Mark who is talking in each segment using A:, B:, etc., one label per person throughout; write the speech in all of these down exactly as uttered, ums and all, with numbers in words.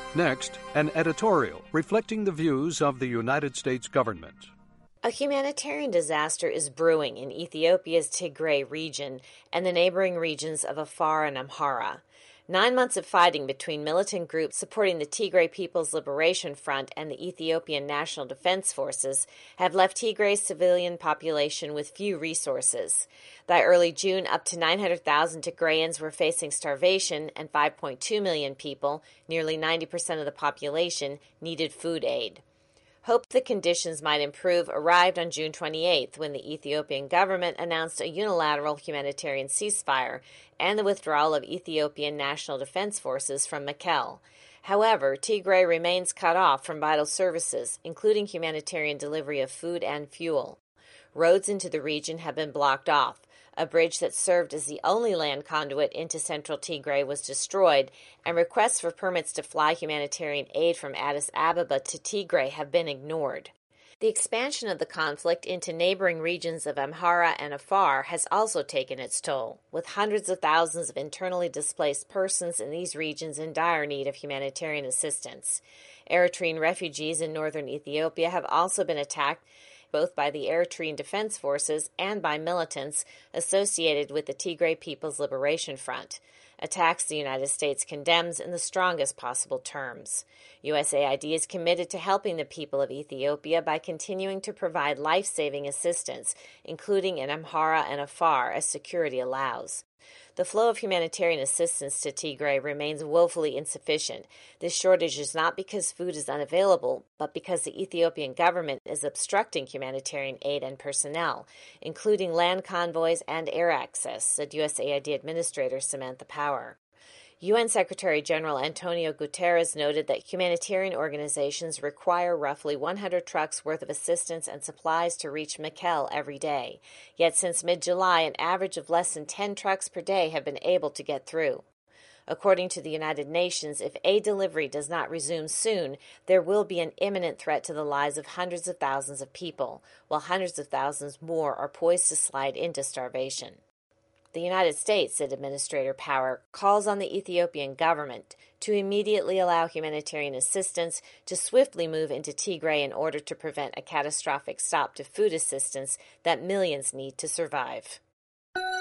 A: Next, an editorial reflecting the views of the United States government.
B: A humanitarian disaster is brewing in Ethiopia's Tigray region and the neighboring regions of Afar and Amhara. Nine months of fighting between militant groups supporting the Tigray People's Liberation Front and the Ethiopian National Defense Forces have left Tigray's civilian population with few resources. By early June, up to nine hundred thousand Tigrayans were facing starvation, and five point two million people, nearly ninety percent of the population, needed food aid. Hope the conditions might improve arrived on June twenty-eighth when the Ethiopian government announced a unilateral humanitarian ceasefire and the withdrawal of Ethiopian National Defense Forces from Mekelle. However, Tigray remains cut off from vital services, including humanitarian delivery of food and fuel. Roads into the region have been blocked off. A bridge that served as the only land conduit into central Tigray was destroyed, and requests for permits to fly humanitarian aid from Addis Ababa to Tigray have been ignored. The expansion of the conflict into neighboring regions of Amhara and Afar has also taken its toll, with hundreds of thousands of internally displaced persons in these regions in dire need of humanitarian assistance. Eritrean refugees in northern Ethiopia have also been attacked both by the Eritrean Defense Forces and by militants associated with the Tigray People's Liberation Front, attacks the United States condemns in the strongest possible terms. U S A I D is committed to helping the people of Ethiopia by continuing to provide life-saving assistance, including in Amhara and Afar, as security allows. The flow of humanitarian assistance to Tigray remains woefully insufficient. This shortage is not because food is unavailable, but because the Ethiopian government is obstructing humanitarian aid and personnel, including land convoys and air access, said U S A I D Administrator Samantha Power. U N Secretary General Antonio Guterres noted that humanitarian organizations require roughly one hundred trucks worth of assistance and supplies to reach Mekelle every day. Yet since mid-July, an average of less than ten trucks per day have been able to get through. According to the United Nations, if aid delivery does not resume soon, there will be an imminent threat to the lives of hundreds of thousands of people, while hundreds of thousands more are poised to slide into starvation. The United States, said Administrator Power, calls on the Ethiopian government to immediately allow humanitarian assistance to swiftly move into Tigray in order to prevent a catastrophic stop to food assistance that millions need to survive.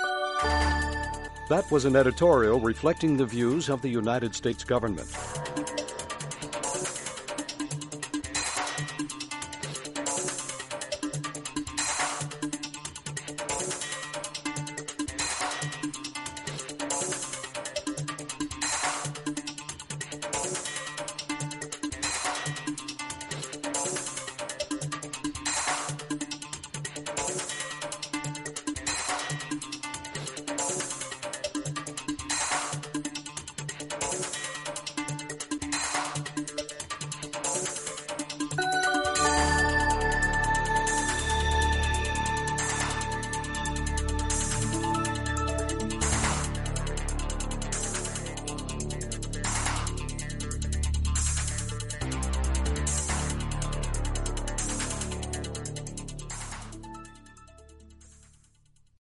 A: That was an editorial reflecting the views of the United States government.